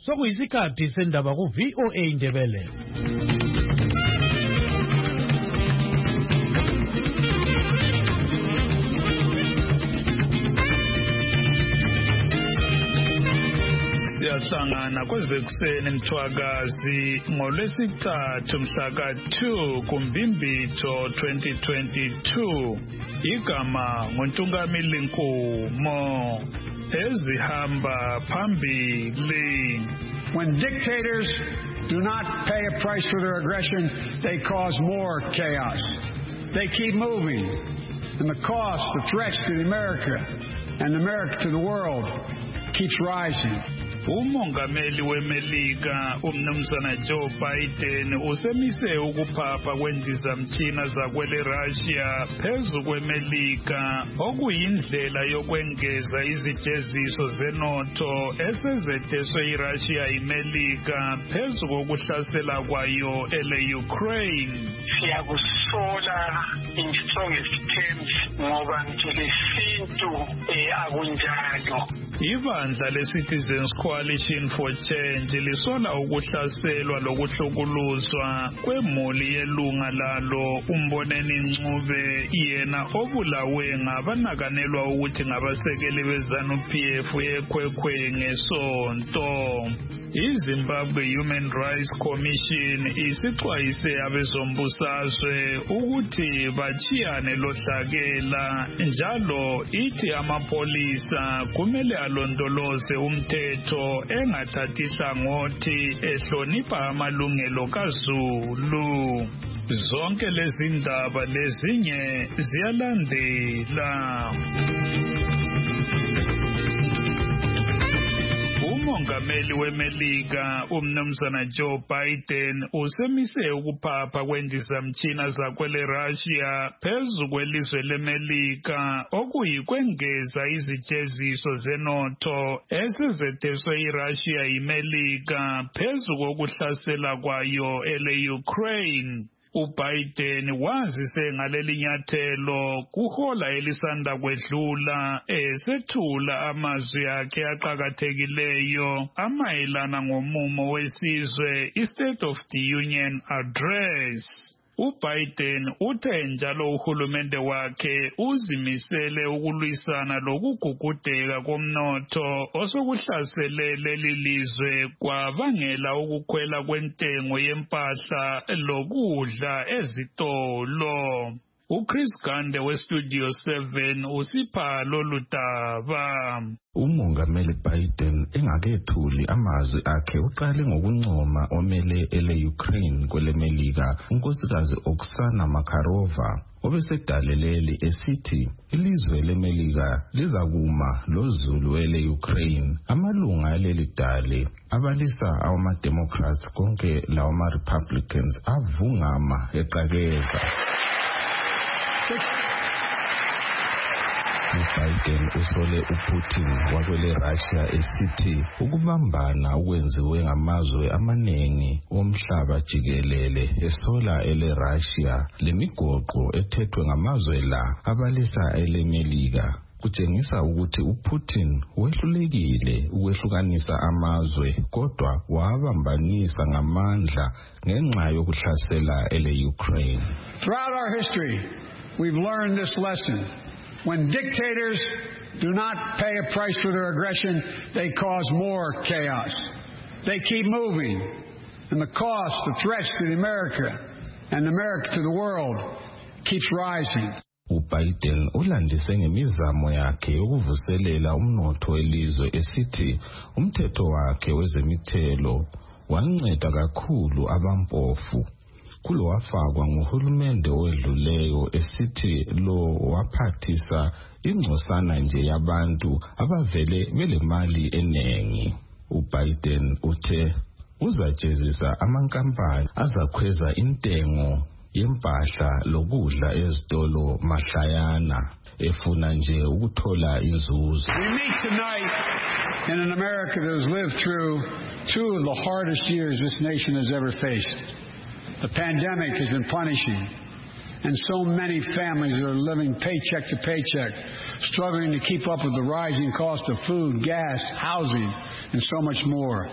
Sokuyisikhathi sendaba ku VOA Indebele. Siyahlangana kwezekuseni mthwakazi ngolwesithathu mhla ka-2 kuMbimbitho 2022. Igama nguNtungamili Nkumo. Ezihamba phambili. When dictators do not pay a price for their aggression, they cause more chaos. They keep moving, and the cost, the threats to America and America to the world keeps rising. Umongameli weMelika umnumzana Joe Biden usemise ukuphapha kwendizamtshina zakwele Russia phezu kweMelika okuyindlela yokwengeza izijeziso zenotho esezetheswe iRussia iMelika phezu kokuhlasela kwayo ele-Ukraine. Siyakusola in strongest terms ngoba ngitshelesintu akunjalo. Ibandla le-Citizens Coalition for Change lisola ukuhlaselwa lokuhlukuluzwa kwemuli yelunga lalo uMboneni Ncube yena obulawe ngabanakanelwa ukuthi ngabasekeli beZanu-PF eKwekwezi ngeSonto. iZimbabwe Human Rights Commission isixwayise abezombusazwe ukuthi bachiyane lohlakela njalo ithi amapolisa kumele alondoloze umthetho engathathi hlangothi ehlonipha amalungelo kaZulu. Zonke lezi ndaba lezinye ziyalandela. Umongameli weMelika umnumzana Joe Biden usemise ukuphapha kwendizamtshina zakwele Russia phezu kwelizwe leMelika okuyikwengeza izijeziso zenotho esezetheswe iRussia iMelika phezu kokuhlasela kwayo ele-Ukraine. uBiden wazise ngaleli nyathelo kuhola elisanda kwedlula esethula amazwi akhe aqhakathekileyo amayelana ngomumo wesizwe iState of the Union Address. uBiden uthe njalo uhulumende wakhe uzimisele ukulwisana lokugugudeka komnotho osokuhlasele leli lizwe kwabangela ukukhwela kwentengo yempahla lokudla ezitolo. uChris Gande weStudio 7 usipha lolu daba. Umongameli Biden engakethuli amazwi akhe uqale ngokuncoma omele ele-Ukraine kweleMelika unkosikazi Oksana Makarova obesedaleleli esithi ilizwe leMelika lizakuma lozulu ele-Ukraine. Amalunga aleli dale abalisa awama-Democrats konke lawama-Republicans avungama eqakeza. uBiden usole uPutin wakwele Russia esithi ukubambana okwenziwe ngamazwe amaningi omhlaba jikelele esola ele Russia lemigoqo ethethwe ngamazwe la abalisa eleMelika kutshengisa ukuthi uPutin wehlulekile ukwehlukanisa amazwe kodwa wabambanisa ngamandla ngenxa yokuhlasela ele-Ukraine. Throughout our history, we've learned this lesson. When dictators do not pay a price for their aggression, they cause more chaos. They keep moving, and the cost, the threats to America and America to the world keeps rising. uBiden ulandise ngemizamo yakhe yokuvuselela umnotho welizwe esithi umthetho wakhe wezemithelo wanceda kakhulu abampofu. Kulo wafakwa nguhulumende owedluleyo esithi lo waphathisa ingcosana nje yabantu abavele belemali enengi. uBiden uthe uzajezisa amankampani azakhweza intengo yempahla lokudla ezitolo mahlayana efuna nje ukuthola inzuzo. We meet tonight in an America that has lived through two of the hardest years this nation has ever faced. The pandemic has been punishing, and so many families are living paycheck to paycheck, struggling to keep up with the rising cost of food, gas, housing, and so much more.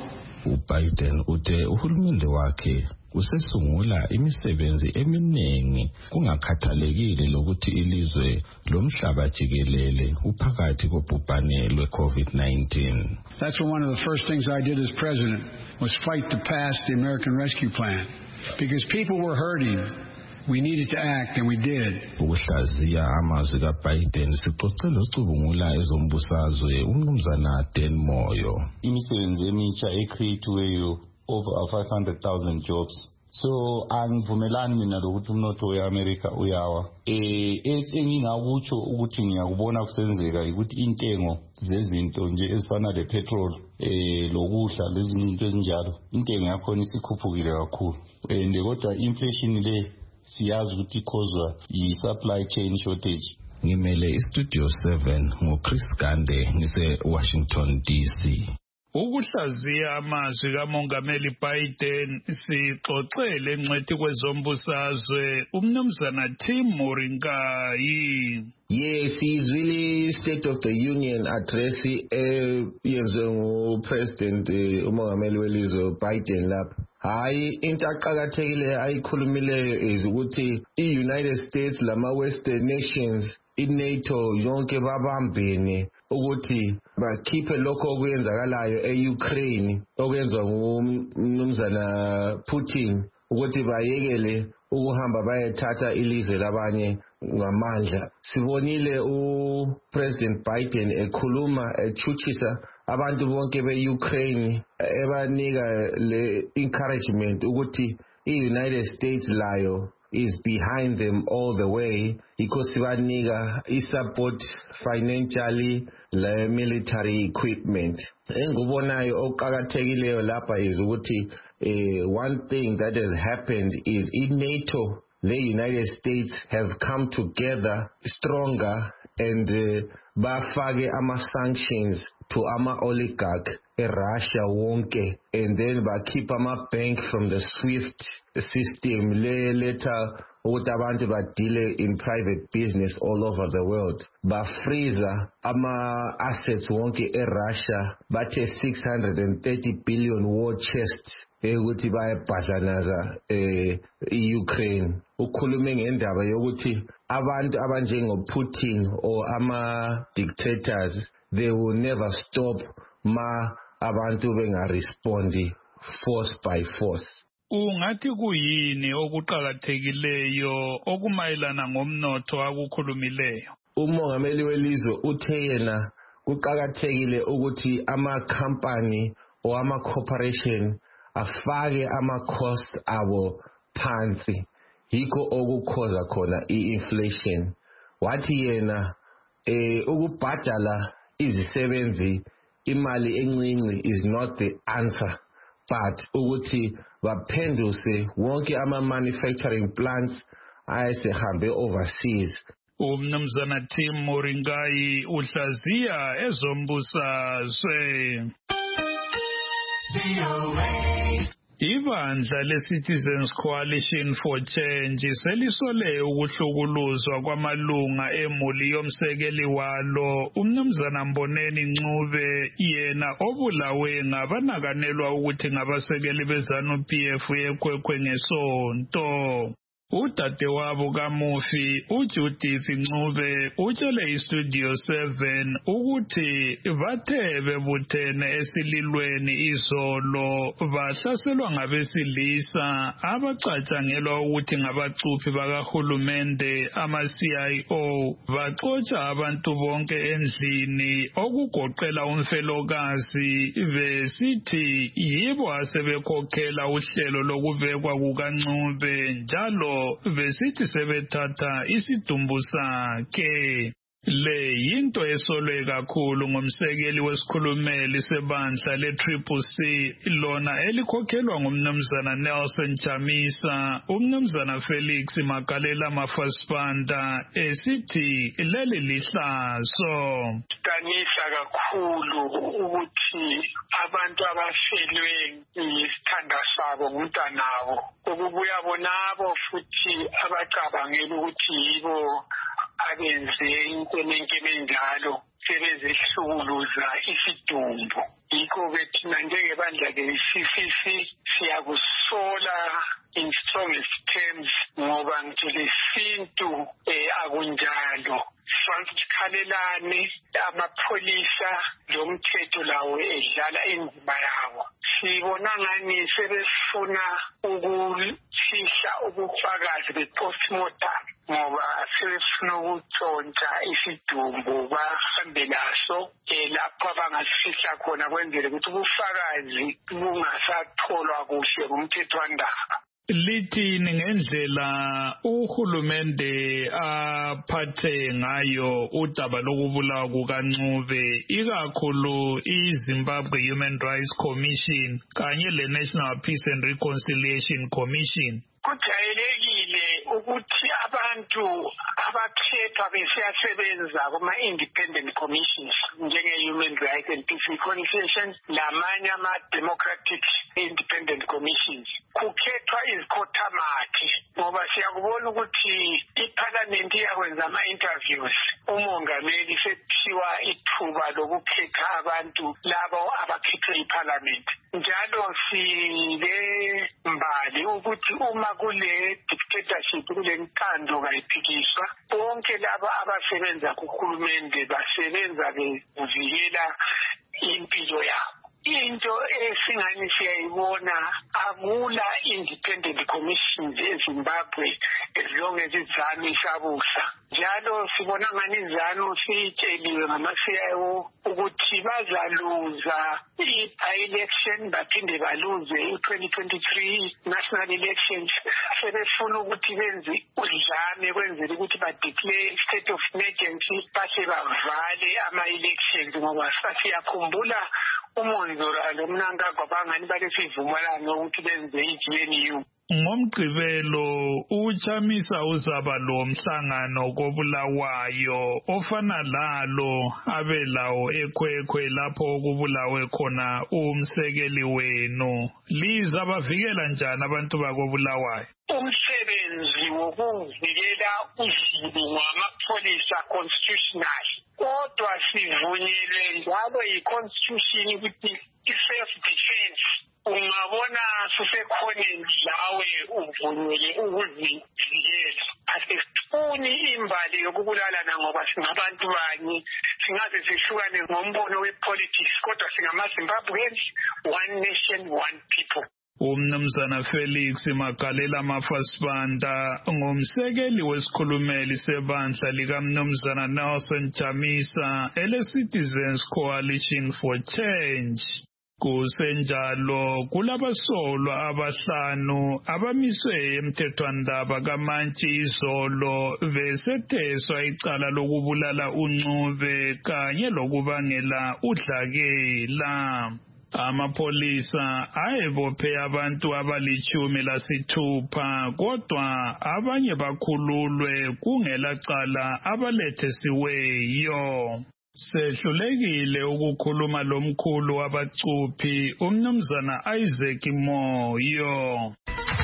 uBiden uthe uhulumende wakhe usesungula imisebenzi eminingi kungakhathalekile lokuthi ilizwe lomhlaba jikelele uphakathi kobhubhane lwe-COVID-19. That's one of the first things I did as president was fight to pass the American Rescue Plan because people were hurting. We needed to act and we did. Ukuhlaziya amazwi kaBiden sixoxele ucubungula ezombusazwe umnumzana Dan Moyo. Imisebenzi emitsha ecreateweyo over 500,000 jobs. So angivumelani mina lokuthi umnotho weAmerica uyawa. Engingakutsho ukuthi ngiyakubona kusenzeka ukuthi intengo zezinto nje ezifana lepetrol lokudla lezinto ezinjalo intengo yakhona isikhuphukile kakhulu. Kodwa inflation le siyazi ukuthi ikhozwa yi-supply chain shortage. Ngimele iStudio 7 ngoChris Gande ngise Washington DC. Ukuhlaziya amazwi kaMongameli Biden sixoxele engcwethi kwezombusazwe umnumzana Tim Moringai. Yes, he's really State of the Union address yenziwe nguPresident uMongameli welizwe Biden lapha. Hayi into aqhakathekile ayikhulumileyo is ukuthi iUnited States lama Western nations iNATO yonke babambene ukuthi bakhiphe lokho okwenzakalayo eUkraine okwenzwa ngumnumzana Putin ukuthi bayekele ukuhamba bayethatha ilizwe labanye ngamandla. Sibonile uPresident Biden ekhuluma echuchisa abantu bonke beUkraine ebanika le encouragement ukuthi iUnited States layo is behind them all the way because sibanika support financially le military equipment. Engubonayo oqhakathekileyo lapha is ukuthi one thing that has happened is in NATO the United States have come together stronger and bafake ama-sanctions to ama-oligarch eRussia wonke and then bakhipha ama-bank from the SWIFT system letter ukuthi abantu badile in private business all over the world. Bafreeza ama-assets wonke eRussia bathe 630 billion war chest ukuthi bayabhadlanaza i-Ukraine. Ukhulume ngendaba yokuthi abantu abanjengoPutin or ama-dictators they will never stop ma abantu bengarespondi force by force. Ungathi kuyini okuqhakathekileyo okumayelana ngomnotho akukhulumileyo? Umongameli welizwe uthe yena kuqhakathekile ukuthi ama-company or ama-corporation afake ama-cost abo phansi yikho okukhoza khona i-inflation. Wathi yena ukubhadala izisebenzi imali encinci is not the answer but ukuthi baphenduse wonke ama-manufacturing plants ayesehambe overseas. Umnumzana Tim Moringai uhlaziya ezombusazwe. Ibandla le-Citizens Coalition for Change selisole ukuhlukuluzwa kwamalunga emuli yomsekeli walo umnumzana Mboneni Ncube yena obulawe ngabanakanelwa ukuthi ngabasekeli beZANU-PF eKwekhwe ngeSonto. Udadewabo kaMufi uJudith Ncube utshele iStudio 7 ukuthi bathe bebuthene esililweni izolo bahlaselwa ngabesilisa abacatshangelwa ukuthi ngabacuphi bakahulumende ama-CIO baxotsha abantu bonke endlini okugoqela umfelokazi besithi yibo asebekhokhela uhlelo lokubekwa kukaNcube njalo besithi sebethatha isidumbu sakhe. Le yinto esolwe kakhulu ngumsekeli wesikhulumeli sebandla le-CCC lona elikhokhelwa ngumnumzana Nelson Chamisa umnumzana Felix Magalela Mafasipanda esithi leli lihlazo. Sidanisa kakhulu ukuthi abantu abafelwe yisithanda sabo ngumntanabo okubuya bonabo futhi abacabangela ukuthi yibo abenze inkwenkwe enjalo sebezehlukuluza isidumbu yikho bethi thina njengebandla le-CCC siyakusola in strongest terms ngoba ngithi lesintu akunjalo. Sikhalelane amapholisa lomthetho lawo edlala indima yawo. Sibona ngani sebefuna ukufihla ubufakazi be-postmortem ngoba sebefuna ukutshontsha isidumbu bahambe naso lapho abangasifihla khona kwenzele ukuthi ubufakazi bungasatholwa kuhle ngumthethwandaba. Lithini ngendlela uhulumende aphathe ngayo udaba lokubulawa kukaNcube ikakhulu iZimbabwe Human Rights Commission kanye le-National Peace and Reconciliation Commission? Kujayelekile ukuthi abantu abakhethwa besiyasebenza kuma-independent commissions njenge-Human Rights and Peace Reconciliation lamanye ama-democratic independent commissions kukhethwa izikhothamathi ngoba siyakubona ukuthi iparliament iyakwenza ama-interviews. Umongameli sephiwa ithuba lokukhetha abantu labo abakhethwe iparliament. Njalo sile mbali ukuthi uma kule dictatorship kule nkando kayiphikiswa bonke laba abasebenza kuhulumende basebenza bevikela impilo yabo. Into esingani siyayibona akula independent commissions eZimbabwe as long as iZANU isabusa. Njalo sibona ngani iZANU siyitsheliwe ngama-CIO ukuthi bazaluza i-election baphinde baluze i-2023 national elections. Sebefuna ukuthi benze udlame kwenzela ukuthi badeclare state of emergency base bavale ama-elections ngoba siyakhumbula uMonzora lomnankagwa bangani balesivumelano ukuthi benze i-GNU. Ngomgqibelo uChamisa uzaba lo mhlangano kobulawayo ofana lalo abelawo eKwekhwe lapho kubulawe khona umsekeli wenu. Liza bavikela njani abantu bakobulawayo? Umsebenzi wokuvikela uZulu ngamapholisa constitutional kodwa sivunyelwe njalo yi-constitution ukuthi i-self defense. Ungabona sisekhoneni lawe uvunyelwe ukuzivikela. Asifuni imbali yokubulalana ngoba singabantu banye singaze sihlukane ngombono we-politics kodwa singama-Zimbabweans, one nation, one people. Umnumzana Felix Magalela Mafasibanda ngumsekeli wesikhulumeli sebandla likaMnumzana Nelson Chamisa ele-Citizens Coalition for Change. Kusenjalo kulabasolwa abahlanu abamiswe emthethwandaba kaMantshi izolo besetheswa icala lokubulala uNcube kanye lokubangela udlakela. Amapolisa ayebophe abantu abali-16 kodwa abanye bakhululwe kungela cala abalethesiweyo. Sehlulekile ukukhuluma lomkhulu wabacuphi uMnumzana Isaac Moyo.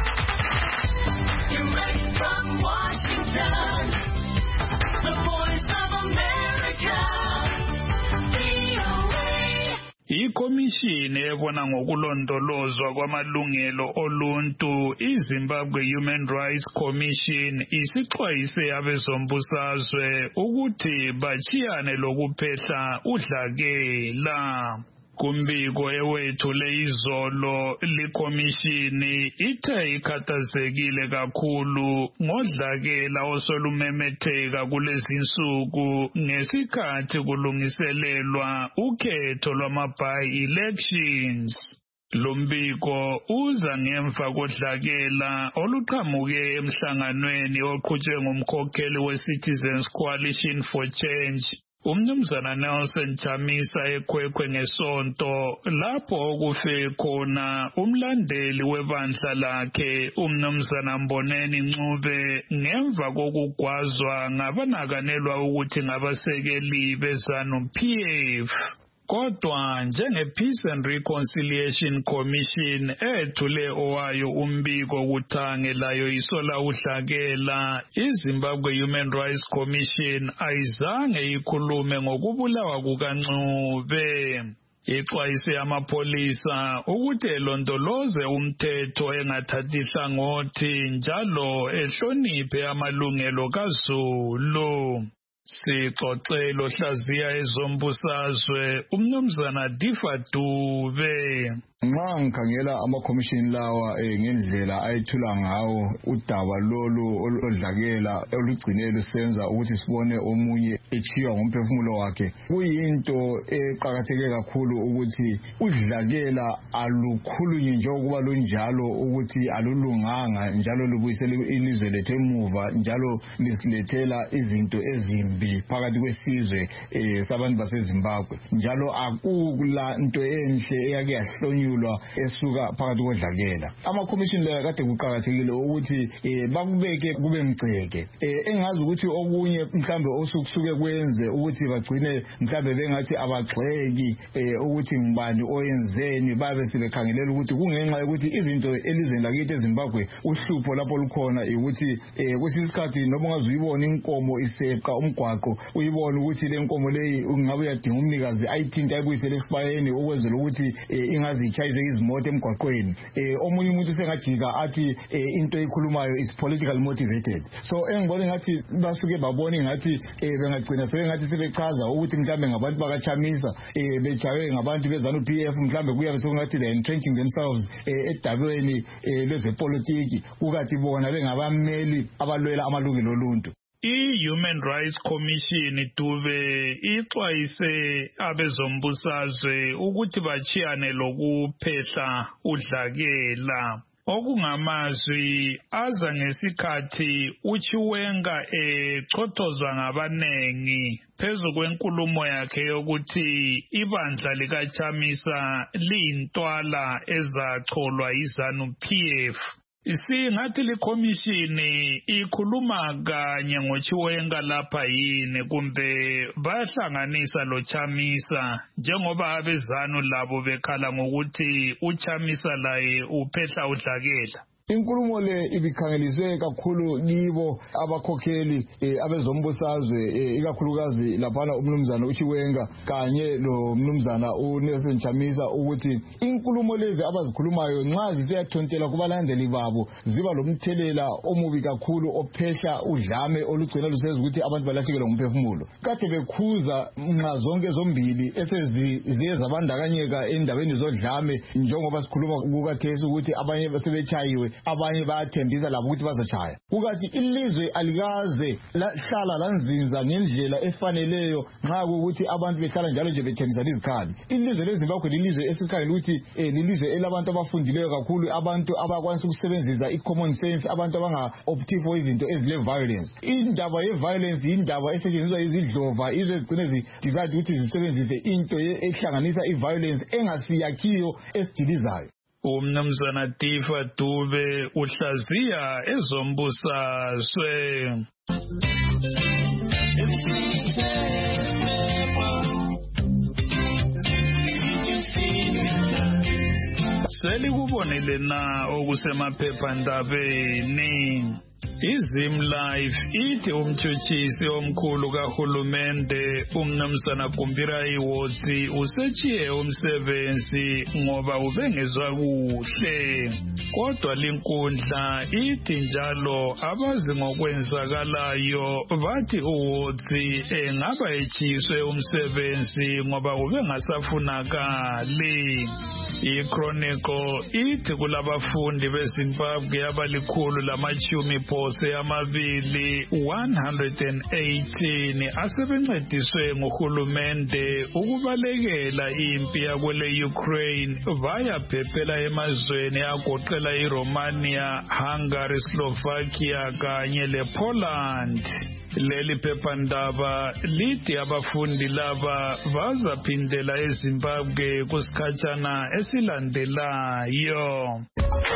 Ikomishini ebona ngokulondolozwa kwamalungelo oluntu iZimbabwe Human Rights Commission isixwayise abezombusazwe ukuthi bachiyane lokuphehla udlakela. Kumbiko ewethule izolo likomishini ithe ikhathazekile kakhulu ngodlakela osolumemetheka kulezinsuku ngesikhathi kulungiselelwa ukhetho lwama-by-elections. Lumbiko uza ngemva kodlakela oluqhamuke emhlanganweni oqhutshwe ngumkhokheli we-Citizens Coalition for Change uMnumzana Nelson Chamisa eKwekhwe ngesonto lapho okufe khona umlandeli webandla lakhe uMnumzana Mboneni Ncube ngemva kokugwazwa ngabanakanelwa ukuthi ngabasekeli beZANU-PF. Kodwa njenge-Peace and Reconciliation Commission ethule owayo umbiko kuthange layo isola udlakela, iZimbabwe Human Rights Commission ayizange ikhulume ngokubulawa kukaNcube. Ixwayise amapolisa ukuthi elondoloze umthetho engathathi hlangothi njalo ehloniphe amalungelo kaZulu. Sixoxelo hlaziya ezombusazwe umnumzana Difa Dube. Nxa ngikhangela ama-commission lawa ngendlela ayethula ngawo udaba lolu oludlakela olugcine lusenza ukuthi sibone omunye echiywa ngomphefumulo wakhe, kuyinto eqakatheke kakhulu ukuthi udlakela alukhulunywe njengokuba lunjalo ukuthi alulunganga njalo lubuyisele ilizwe lethu emuva njalo lisilethela izinto ezimbi phakathi kwesizwe sabantu baseZimbabwe, njalo akula nto enhle eyake yahlonywa esuka phakathi kodlakela. Ama-commission la kade kuqakathekile ukuthi bakubeke kube mgceke. Engazi ukuthi okunye mhlambe osukusuke kwenze ukuthi bagcine mhlambe bengathi abagxeki ukuthi ngibani oyenzeni, babe sebekhangelela ukuthi kungenxa ukuthi izinto elizweni lakithi eZimbabwe uhlupho lapho lukhona ukuthi kusisikhathi noma ungazuyibona inkomo iseqa umgwaqo uyibona ukuthi le nkomo leyi ungabe uyadinga umnikazi ayithinte ayibuyisele esibayeni ukwenzela ukuthi ingazi chayise izimoto emgwaqweni. Omunye umuntu sengajika athi into ekhulumayo is politically motivated. So engibona ngathi basuke babona ngathi bengagcina sebengathi sebechaza ukuthi mhlambe ngabantu bakachamisa bejawe ngabantu bezanu PF mhlambe kuyabe sokungathi they entrenching themselves edabeni lezepolitiki kukathi bona bengabameli abalwela amalungelo oluntu. I-Human Rights Commission Dube ixwayise abezombusazwe ukuthi bachiyane lokuphehla udlakela. Okungamazwi aza ngesikhathi uChiwenga echothozwa ngabanengi phezu kwenkulumo yakhe yokuthi ibandla likaChamisa liyintwala ezacholwa yiZanu PF. Singathi likhomishini ikhuluma kanye ngoChiwenga lapha yini kumbe bayahlanganisa lo Chamisa njengoba abezanu labo bekhala ngokuthi uChamisa laye uphehla udlakela? Inkulumo le ibikhangeliswe kakhulu kibo abakhokheli abezombusazwe ikakhulukazi laphana umnumzana uChiwenga kanye lo mnumzana uNelson Chamisa ukuthi inkulumo lezi abazikhulumayo nxa zisiyathontela kubalandeli babo ziba lomthelela omubi kakhulu ophehla udlame olugcina lusenza ukuthi abantu balahlekelwe ngumphefumulo. Kade bekhuza nxa zonke zombili eseziye zabandakanyeka endabeni zodlame njengoba sikhuluma kukathesi ukuthi abanye basebechayiwe abanye bayathembisa labo ukuthi bazachaya. Kukathi ilizwe alikaze lahlala lanzinza ngendlela efaneleyo nxa ukuthi abantu behlala njalo nje bethembisa izikhali. Ilizwe leZimbabwe lilizwe esikhali ukuthi lilizwe elabantu abafundileyo kakhulu, abantu abakwanisa ukusebenzisa i-common sense, abantu abanga-optive for izinto ezile violence. Indaba ye-violence yindaba esetshenziswa izidlova izwe ezigcine zidecide ukuthi zisebenzise into ehlanganisa i-violence engasiyakhiyo esidilizayo. Umnumzana Difa Dube uhlaziya ezombusazwe. Selikubonile na okusemaphephandabeni? iZimlife ithi umtshutshisi omkhulu kahulumende umnumzana Gumbira Iwotsi usechiye umsebenzi ngoba ubengezwa kuhle. Kodwa linkundla ithi njalo abazi ngokwenzakalayo bathi uWotsi engaba echiswe umsebenzi ngoba ubengasafunakali. iChronicle ithi kulabafundi beZimbabwe abalikhulu lamachumi phose amabili 118 asebencediswe nguhulumende ukubalekela impi yakwele Ukraine bayaphephela emazweni agoqela iRomania, Hungary, Slovakia kanye lePoland. Leli phephandaba lithi abafundi laba bazaphindela eZimbabwe kusikhatshana esilandelayo.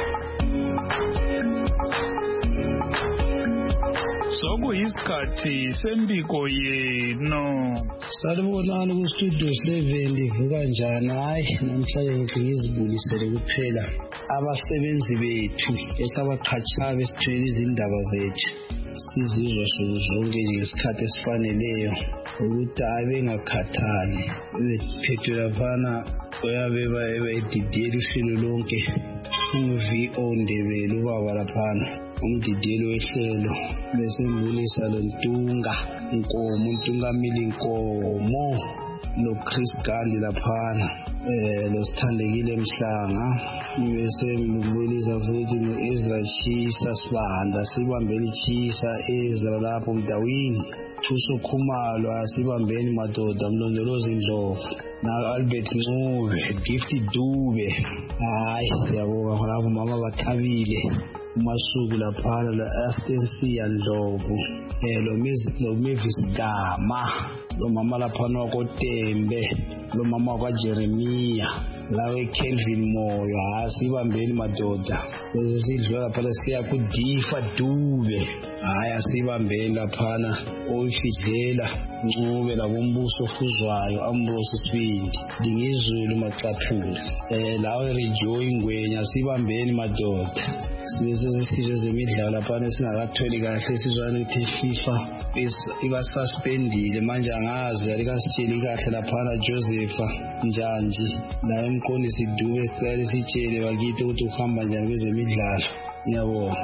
Sokuyisikhathi sembiko yenu. Salibonani ku-studio 7 livuka njani? Hayi, namhlanje ngizibulisele kuphela abasebenzi bethu esabaqhatshayo besithwele izindaba zethu. sizizwa zonke ngesikhathi esifaneleyo ukuthi abengakhathali bephethwe laphana oyabeba edidiyela uhlelo lonke uVO Ndebele ubaba laphana umdidiyelo wehlelo bese mbulisa lo Ntunga Nkomo uNtungamili Nkomo no Chris Gandhi laphana lo Sithandekile Mhlanga bese mbulisa futhi no Ezra Chisa Sibanda sibambeni Chisa Ezra lapho Mdawini Thuso Khumalo asibambeni madoda Mlondolozi Ndlovu na Albert Ncube Gift Dube hayi siyabonga lapho mama bathabile uMasuku laphana la Astensia Ndlovu lo Mavis Gama lo mama laphana wakoTembe lo mama kwaJeremia lawe Kelvin Moyo asibambeni madoda bese sidlula lapha siya kuDifa Dube hayi asibambeni laphana oyifidlela Ncube labombuso ofuzwayo Ambrose Sibindi Dingizulu Macaphula lawe Rejoy Ngwenya asibambeni madoda sibese sisizwe zemidlalo lapha singakatholi kahle sizwana ukuthi FIFA ibasuspendile manje angazi alikasitsheli kahle lapha Josepha Njanji la emqondisi Dube sicela sitshele bakithi ukuthi uhamba njani kwezemidlalo ngiyabonga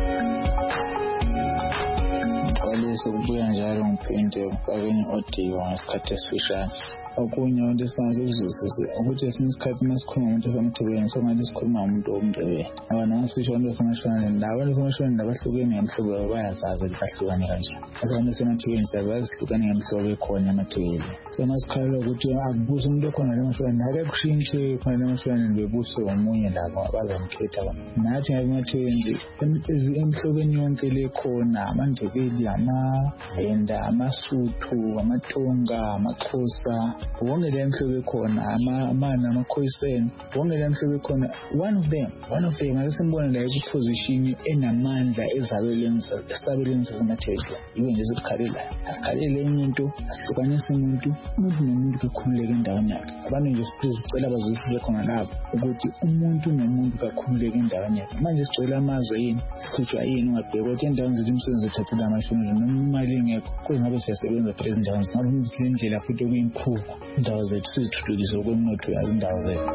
Kwalise kubuya njalo ngiphinde ngifake audio ngesikhathi esifishane okunye into esifanele ukuthi esinye isikhathi masikhuluma umuntu esamthebeni sokungathi sikhuluma umuntu omndebeni abantu ngasisho into esamashwane abantu esamashwane labahlukene ngemhlobo bayazazi bahlukane kanjani abantu esemathebeni siyazi sihlukane ngemhlobo ekhona emathebeni semasikhala ukuthi akubuza umuntu okhona lemashwane akakushintshe khona lemashwane bebuso omunye labo abazamkhetha nathi ngemathebeni emhlobeni yonke lekhona amandebeli amavenda amasuthu amatonga amaXhosa wonke le mhlobo ekhona amana amakhoyiseni wonke le mhlobo ekhona one of them asembona la position enamandla ezabeleni zamathebeni yiyo nje sikhalela asikhalele into asihlukanise umuntu nomuntu kakhululeke endaweni yakhe abantu nje sicela bazwisise khona lapho ukuthi umuntu nomuntu kakhululeke endaweni yakhe manje sicela amazwe yini sikhutshwa yini ungabheka ukuthi endaweni zethu umsebenzi ethathela amashumi noma imali ingekho kuzingabe siyasebenza phela endaweni singabe indlela futhi okuyimprove indawo zethu sizithuthukise kweminotho yazo indawo zethu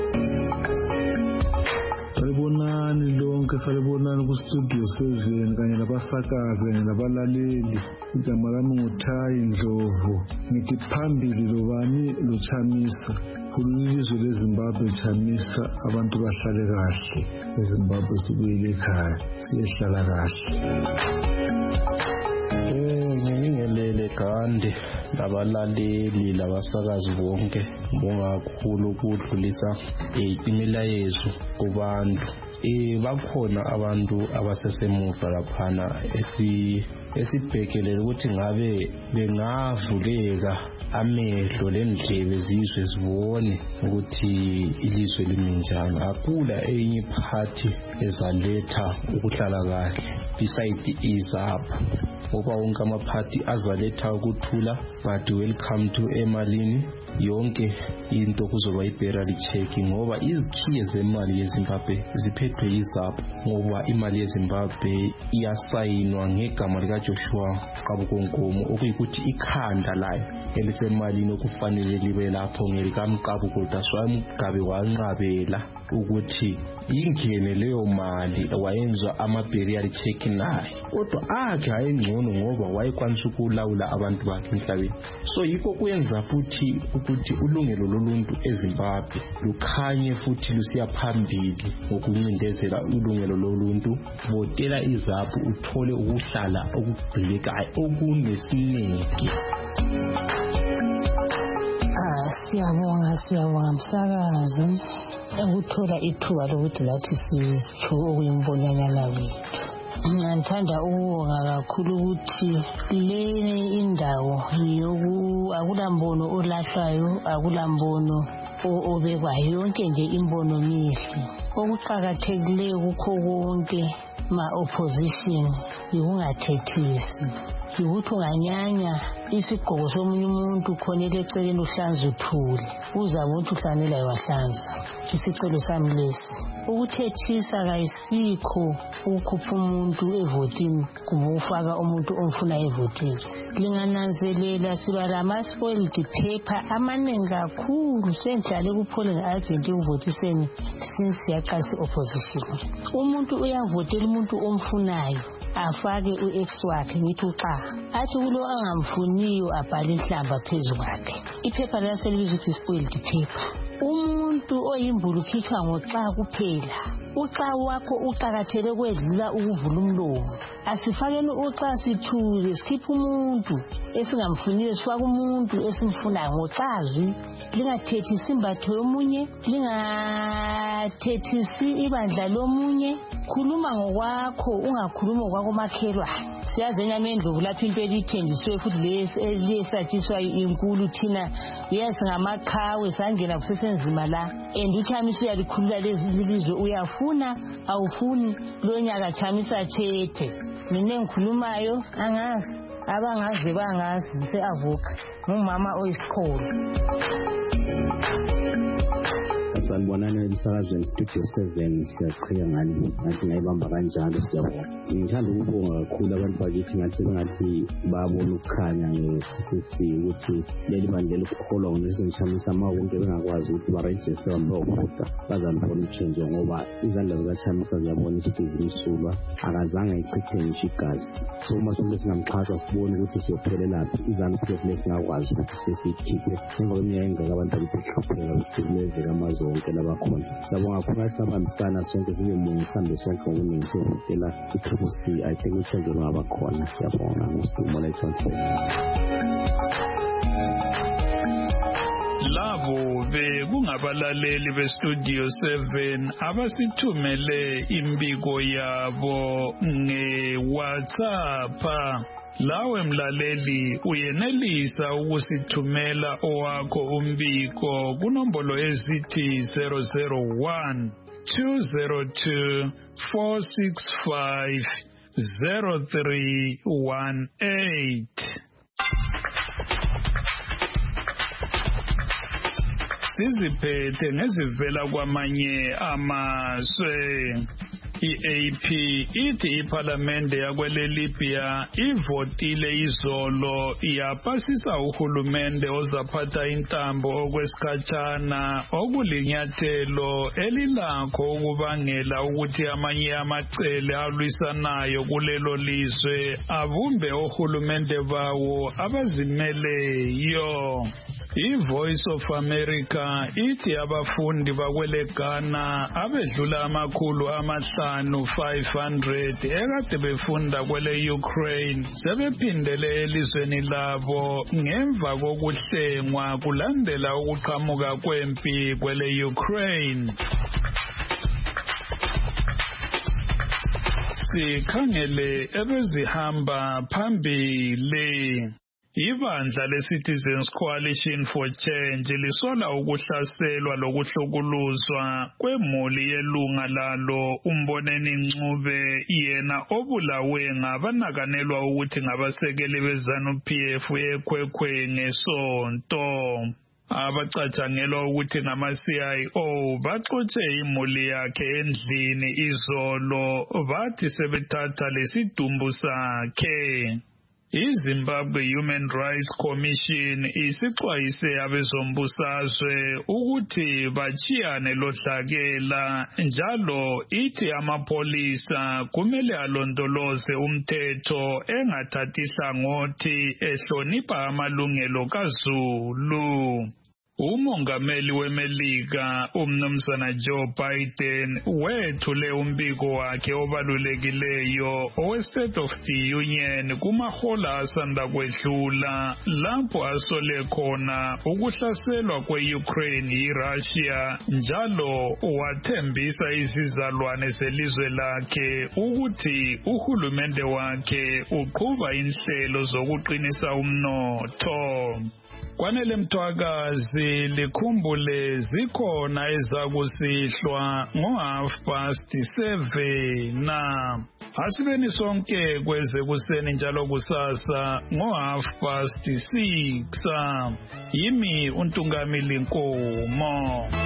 salibonani lonke salibonani ku-studio 7 kanye nabasakazi kanye nabalaleli igama lami nguThayi Ndlovu ngithi phambili lobani loChamisa kulilizwe leZimbabwe Chamisa abantu bahlale kahle eZimbabwe sibuyele ekhaya siyehlala kahle ngibingelele Gandhi labalaleli labasakazi bonke ngibonga kakhulu ukudlulisa imilayezo kubantu bakhona abantu abasesemuva laphana esibhekelele ukuthi ngabe bengavuleka amehlo lendlebe zizwe zibone ukuthi ilizwe limi njani akula enye party ezaletha ukuhlala kahle beside izapho ngoba wonke amaphathi azaletha ukuthula but welcome to emalini yonke into kuzoba i-barrel check ngoba izikhiye zemali yeZimbabwe ziphethwe yizapho ngoba imali yeZimbabwe iyasayinwa ngegama likaJoshua Qabukonkomo okuyikuthi ikhanda layo elisemalini okufanele libe lapho ngelikamqabuko daswamgabe wanqabela ukuthi ingene leyo mali wayenza ama-barrel check naye kodwa akhe ayengcono ngoba wayekwanisa ukulawula abantu bakhe emhlabeni so yikho kuyenza futhi ukuthi ulungelo loluntu eZimbabwe lukhanye futhi lusiya phambili ngokuncindezela ulungelo loluntu votela izapho uthole ukuhlala okugqilekayo okunesineke siyabonga msakazi ukuthola ithuba lokuthi lathi sitsho okuyimbonanyana wethu ngithanda ukubonga kakhulu ukuthi le indawo akulambono olahlwayo akulambono obekwayo yonke nje imbono mihle okuqakathekileyo kukho konke ma opposition yikungathethisi ukuthi unganyanya isigqoko somunye umuntu khonele eceleni uhlanza uthule uzaba ukuthi uhlanela wahlanza. Isicelo sami lesi ukuthethisa kayisikho ukukhupha umuntu evotini kumbe ufaka umuntu omfuna evotini. Lingananzelela siba lama-spoiled paper amaningi kakhulu senjalo ku-polling agent ekuvotiseni since yaqalisa opposition. Umuntu uyavotela umuntu omfunayo afake u-ex wakhe ngithi uxa athi kulo angamfuniyo abhale inhlamba phezu kwakhe. Iphepha laselibizwa ukuthi spoiled paper. Umuntu oyimbulu ukhitshwa ngoxa kuphela. Uxa wakho uqakathele kwedlula ukuvula umlomo. Asifakeni uxa sithule sikhipha umuntu esingamfuniyo sifaka umuntu esimfunayo ngoxazwi. Lingathethisi imbatho yomunye, lingathethisi ibandla lomunye. Khuluma ngokwakho ungakhuluma ngokwako makhelwane. Siyazi enyama endlovu lapho into elithenjisiwe futhi lesatshiswa inkulu thina yesingamaqhawe sangena kusesenzima la and uchamisa uyalikhulula lezilizwe uyafuna awufuni lo nyaka chamisa chethe. Mina ngikhulumayo angazi abangaze bangazi seavuka ngumama oyisikholo. Sanibonana emsakazweni Studio 7 siyaqhenya ngani ngathi ngayibamba kanjalo siyabona. Ngithanda ukubonga kakhulu abantu bakithi ngathi babona ukukhanya ngeCCC ukuthi leli bandla lokukholwa ngoNelson Chamisa wonke bengakwazi ukuthi baregister abavota bazalibona utshenjo ngoba izandla zikaChamisa ziyabonisa ukuthi zimsulwa akazange echithe ngisho igazi. So uma sonke singamxhasa sibone ukuthi siyophelelaphi izandla futhi lesingakwazi ukuthi sesikhiphe ngoba iminyaka abantu abahlupheka ukuhlezeka amazwe wonke labakhona. Sabonga kakhulu sabambisana sonke sibe munye sihambe sonke ngokuningi siyovotela i-TCC. I think utshenjo lwabakhona. Siyabonga ngosidumo lethu. Labo bekungabalaleli beStudio 7 abasithumele imbiko yabo ngeWhatsApp. Lawe mlaleli uyenelisa ukusithumela owakho umbiko kunombolo ezithi 001 202 465 0318. Siziphethe ngezivela kwamanye amazwe. I-AP ithi iPhalamende yakwele-Libya ivotile izolo yapasisa uhulumende ozaphatha intambo okwesikhatshana okulinyathelo elilakho ukubangela ukuthi amanye amacele alwisanayo kulelo lizwe abumbe ohulumende bawo abazimeleyo. I-Voice of America ithi abafundi bakwele Ghana abedlula 500 ekade befunda kwele Ukraine sebephindele elizweni labo ngemva kokuhlengwa kulandela ukuqhamuka kwempi kwele Ukraine. Sikhangele ebezihamba phambili. Ibandla le-Citizens Coalition for Change lisola ukuhlaselwa lokuhlukuluzwa kwemuli yelunga lalo uMboneni Ncube yena obulawe ngabanakanelwa ukuthi ngabasekeli beZanu-PF eKwekwē ngesonto. Abacatshangelwa ukuthi ngama-CIO baxotshe imuli yakhe endlini izolo bathi sebethatha lesidumbu sakhe. iZimbabwe Human Rights Commission isixwayise abezombusazwe ukuthi bachiyane lodlakela njalo ithi amapolisa kumele alondoloze umthetho engathathi hlangothi ehlonipha amalungelo kaZulu. Umongameli weMelika uMnumzana Joe Biden wethule umbiko wakhe obalulekileyo owe-State of the Union kumahola asanda kwedlula lapho asole khona ukuhlaselwa kwe-Ukraine yiRussia njalo wathembisa izizalwane zelizwe lakhe ukuthi uhulumende wakhe uqhuba inhlelo zokuqinisa umnotho. Kwanele Mthwakazi likhumbule zikhona ezakusihlwa ngo7:30 na asibeni sonke kweze kuseni njalo kusasa ngo6:30. Yimi uNtungamili Nkomo.